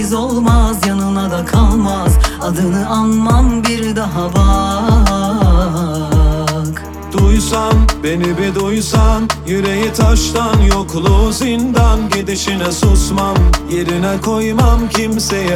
sensiz olmaz, yanına da kalmaz. Adını anmam bir daha bak. Duysan, beni bir duysan, yüreği taştan, yokluğu zindan. Gidişine susmam, yerine koymam kimseyi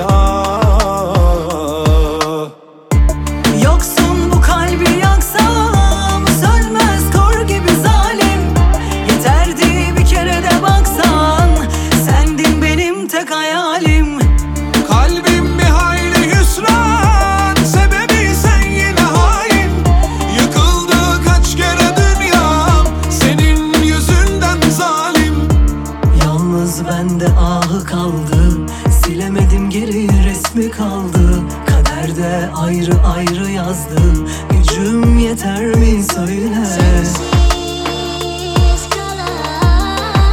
Yoksun bu kalbi yaksam, sönmez kor gibi zalim. Yeterdi bir kere de baksan, sendin benim tek hayalim. Kalbim bir hayli hüsran, sebebi sen yine hain. Yıkıldı kaç kere dünyam, senin yüzünden zalim. Yalnız bende ahı kaldı, silemedim geri resmi kaldı. Kaderde ayrı ayrı yazdı, gücüm yeter mi söyle. Sensiz kalan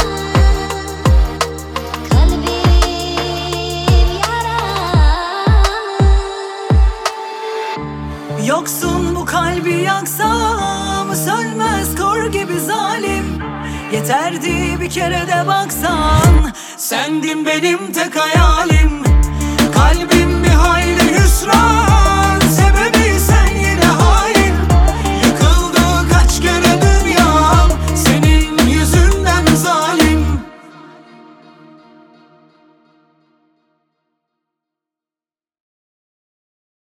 kalbim yaralı. Yoksun bu kalbi yaksam, sönmez kor gibi zalim. Yeterdi bir kere de baksan, sendin benim tek hayalim.